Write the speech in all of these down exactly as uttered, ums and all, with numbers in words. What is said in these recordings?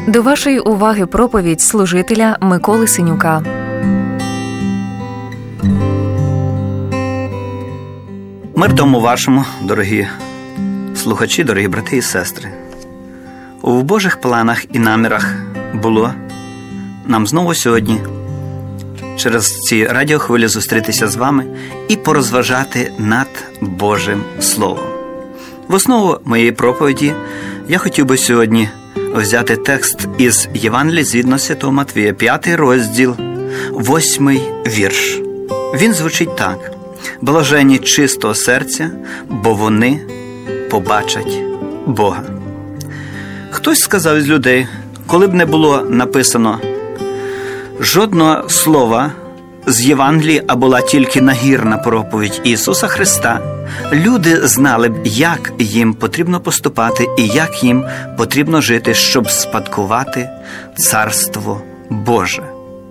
До вашої уваги проповідь служителя Миколи Синюка. Мир тому вашому, дорогі слухачі, дорогі брати і сестри. У Божих планах і намірах було нам знову сьогодні через ці радіохвилі зустрітися з вами і порозважати над Божим Словом. В основу моєї проповіді я хотів би сьогодні взяти текст із Євангелія згідно Святого Матвія, п'ятий розділ, восьмий вірш. Він звучить так: «Блаженні чистого серця, бо вони побачать Бога». Хтось сказав із людей, коли б не було написано жодного слова з Євангелії, а була тільки нагірна проповідь Ісуса Христа, люди знали б, як їм потрібно поступати і як їм потрібно жити, щоб спадкувати Царство Боже.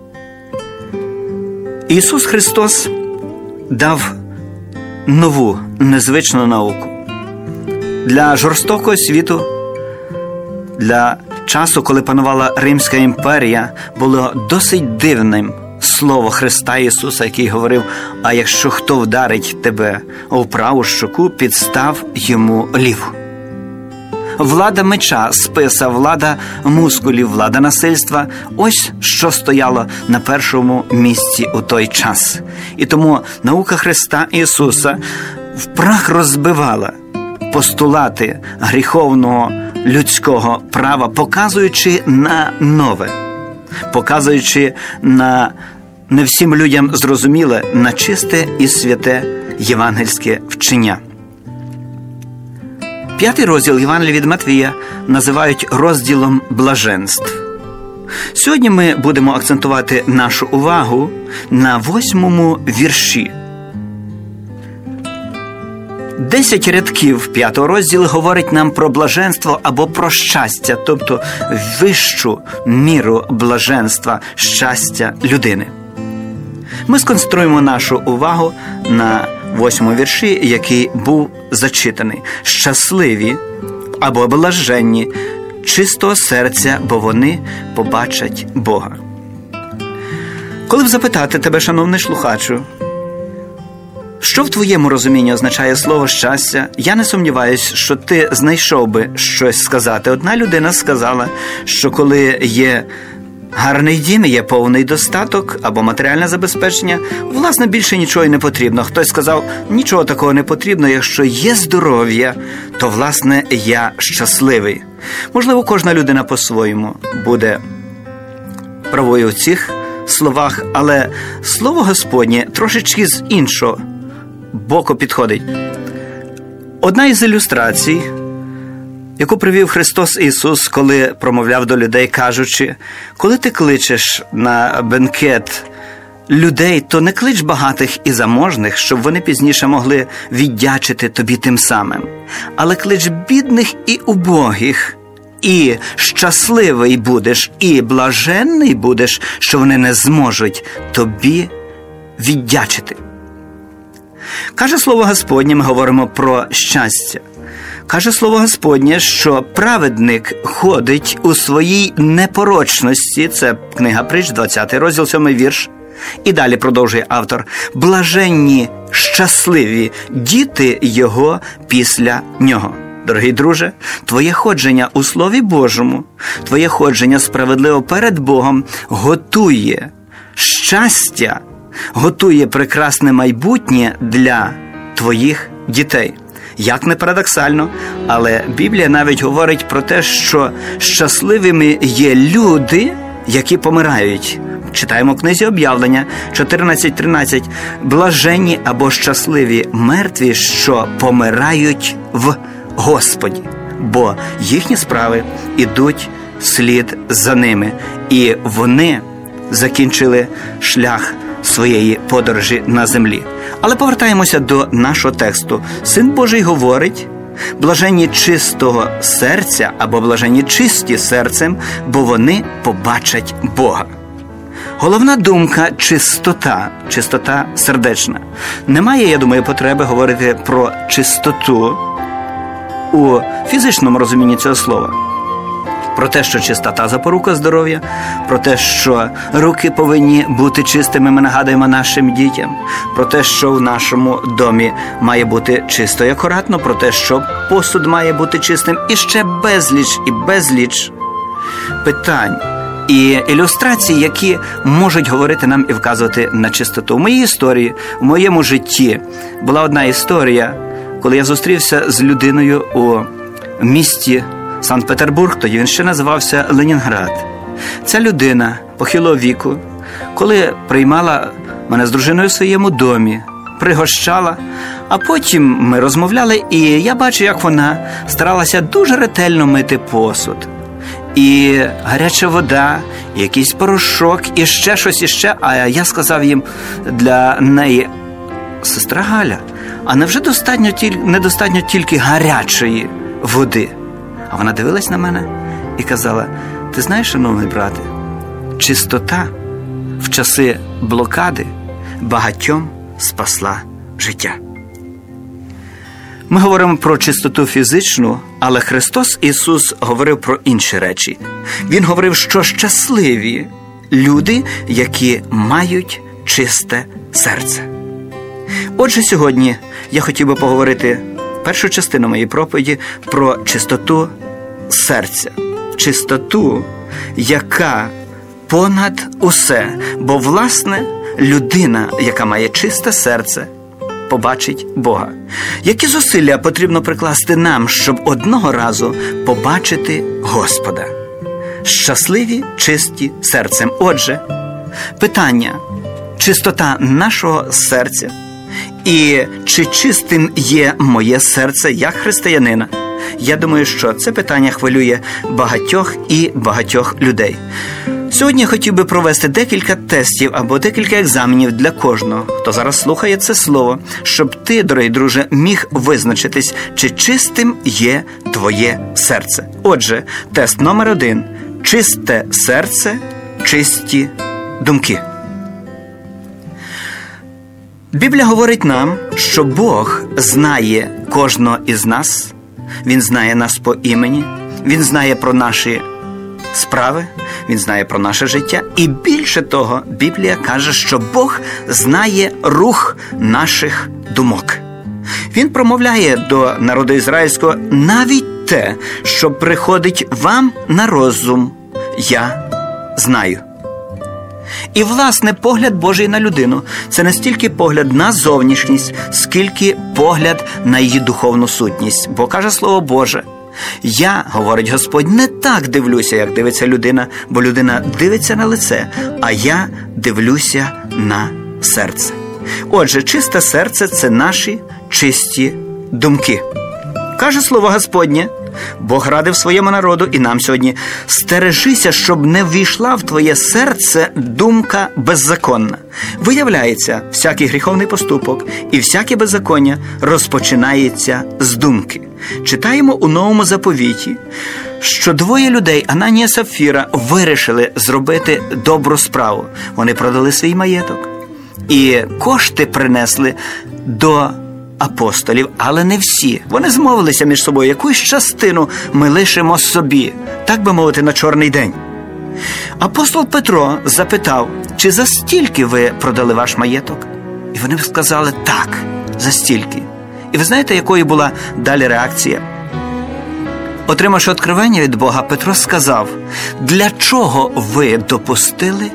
Ісус Христос дав нову, незвичну науку. Для жорстокого світу, для часу, коли панувала Римська імперія, було досить дивним слово Христа Ісуса, який говорив: «А якщо хто вдарить тебе у праву щоку, підстав йому ліву». Влада меча, списа, влада мускулів, влада насильства – ось що стояло на першому місці у той час. І тому наука Христа Ісуса в прах розбивала постулати гріховного людського права, показуючи на нове, показуючи на не всім людям зрозуміле, на чисте і святе євангельське вчення. П'ятий розділ Євангелія від Матвія називають розділом блаженств. Сьогодні ми будемо акцентувати нашу увагу на восьмому вірші. Десять рядків п'ятого розділу говорить нам про блаженство або про щастя, тобто вищу міру блаженства, щастя людини. Ми сконцентруємо нашу увагу на восьмому вірші, який був зачитаний. «Щасливі або блаженні чистого серця, бо вони побачать Бога». Коли б запитати тебе, шановний слухачу, що в твоєму розумінні означає слово «щастя», я не сумніваюсь, що ти знайшов би щось сказати. Одна людина сказала, що коли є гарний дім, є повний достаток або матеріальне забезпечення, власне, більше нічого й не потрібно. Хтось сказав, нічого такого не потрібно, якщо є здоров'я, то, власне, я щасливий. Можливо, кожна людина по-своєму буде правою в цих словах, але слово Господнє трошечки з іншого боку підходить. Одна із ілюстрацій, яку привів Христос Ісус, коли промовляв до людей, кажучи: коли ти кличеш на бенкет людей, то не клич багатих і заможних, щоб вони пізніше могли віддячити тобі тим самим, але клич бідних і убогих, і щасливий будеш, і блаженний будеш, що вони не зможуть тобі віддячити. Каже слово Господнє, ми говоримо про щастя. Каже слово Господнє, що праведник ходить у своїй непорочності. Це книга Притч, двадцятий розділ, сьомий вірш. І далі продовжує автор: «Блаженні, щасливі діти його після нього». Дорогий друже, твоє ходження у Слові Божому, твоє ходження справедливо перед Богом готує щастя, готує прекрасне майбутнє для твоїх дітей. Як не парадоксально, але Біблія навіть говорить про те, що щасливими є люди, які помирають. Читаємо в книзі Об'явлення чотирнадцять тринадцять. «Блаженні або щасливі мертві, що помирають в Господі, бо їхні справи ідуть слід за ними, і вони закінчили шлях своєї подорожі на землі». Але повертаємося до нашого тексту. Син Божий говорить: «Блаженні чистого серця» або «блаженні чисті серцем, бо вони побачать Бога». Головна думка – чистота, чистота сердечна. Немає, я думаю, потреби говорити про чистоту у фізичному розумінні цього слова. Про те, що чистота – запорука здоров'я, про те, що руки повинні бути чистими, ми нагадуємо нашим дітям, про те, що в нашому домі має бути чисто і акуратно, про те, що посуд має бути чистим, і ще безліч і безліч питань і ілюстрацій, які можуть говорити нам і вказувати на чистоту. В моїй історії, в моєму житті була одна історія, коли я зустрівся з людиною у місті Санкт-Петербург, тоді він ще називався Ленінград. Ця людина похилого віку, коли приймала мене з дружиною в своєму домі, пригощала, а потім ми розмовляли, і я бачу, як вона старалася дуже ретельно мити посуд. І гаряча вода, і якийсь порошок, і ще щось, і ще. А я сказав їм для неї: сестра Галя, а невже достатньо, недостатньо тільки гарячої води? А вона дивилась на мене і казала: ти знаєш, шановний брате, чистота в часи блокади багатьом спасла життя. Ми говоримо про чистоту фізичну, але Христос Ісус говорив про інші речі. Він говорив, що щасливі люди, які мають чисте серце. Отже, сьогодні я хотів би поговорити першу частину моєї проповіді про чистоту серця. Чистоту, яка понад усе. Бо, власне, людина, яка має чисте серце, побачить Бога. Які зусилля потрібно прикласти нам, щоб одного разу побачити Господа? Щасливі, чисті серцем. Отже, питання: чистота нашого серця і чи чистим є моє серце як християнина? Я думаю, що це питання хвилює багатьох і багатьох людей. Сьогодні я хотів би провести декілька тестів або декілька екзаменів для кожного, хто зараз слухає це слово, щоб ти, дорогий друже, міг визначитись, чи чистим є твоє серце. Отже, тест номер один. Чисте серце, чисті думки. Біблія говорить нам, що Бог знає кожного із нас. Він знає нас по імені, Він знає про наші справи, Він знає про наше життя. І більше того, Біблія каже, що Бог знає рух наших думок. Він промовляє до народу ізраїльського: навіть те, що приходить вам на розум, я знаю. І, власне, погляд Божий на людину – це не стільки погляд на зовнішність, скільки погляд на її духовну сутність. Бо каже Слово Боже: я, говорить Господь, не так дивлюся, як дивиться людина, бо людина дивиться на лице, а я дивлюся на серце. Отже, чисте серце – це наші чисті думки. Каже Слово Господнє, Бог радив своєму народу і нам сьогодні: стережися, щоб не ввійшла в твоє серце думка беззаконна. Виявляється, всякий гріховний поступок і всяке беззаконня розпочинається з думки. Читаємо у Новому Заповіті, що двоє людей, Ананія і Сапфіра, вирішили зробити добру справу. Вони продали свій маєток і кошти принесли до апостолів, але не всі. Вони змовилися між собою: якусь частину ми лишимо собі, так би мовити, на чорний день. Апостол Петро запитав: чи за стільки ви продали ваш маєток? І вони сказали: так, за стільки. І ви знаєте, якою була далі реакція? Отримавши откровення від Бога, Петро сказав: для чого ви допустили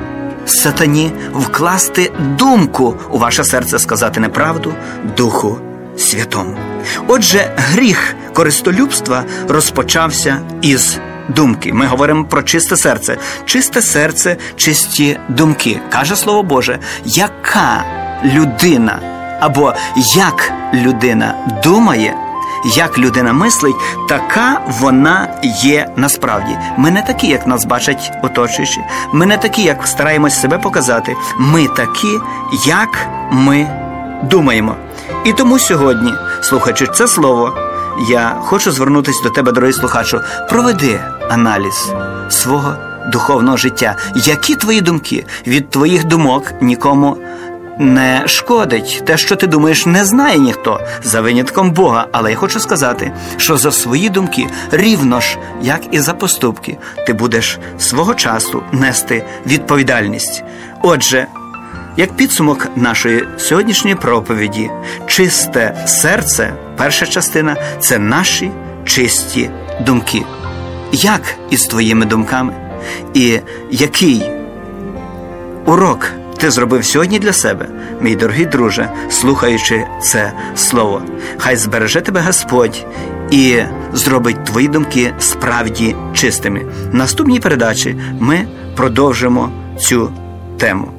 сатані вкласти думку у ваше серце, сказати неправду Духу Святому? Отже, гріх користолюбства розпочався із думки. Ми говоримо про чисте серце. Чисте серце, чисті думки. Каже Слово Боже: яка людина або як людина думає, як людина мислить, така вона є насправді. Ми не такі, як нас бачать оточуючі. Ми не такі, як стараємось себе показати. Ми такі, як ми думаємо. І тому сьогодні, слухаючи це слово, я хочу звернутися до тебе, дорогий слухачу. Проведи аналіз свого духовного життя. Які твої думки? Від твоїх думок нікому не шкодить. Те, що ти думаєш, не знає ніхто, за винятком Бога. Але я хочу сказати, що за свої думки, рівно ж, як і за поступки, ти будеш свого часу нести відповідальність. Отже, як підсумок нашої сьогоднішньої проповіді, чисте серце, перша частина, це наші чисті думки. Як із твоїми думками? І який урок ти зробив сьогодні для себе, мій дорогий друже, слухаючи це слово? Хай збереже тебе Господь і зробить твої думки справді чистими. В наступній передачі ми продовжимо цю тему.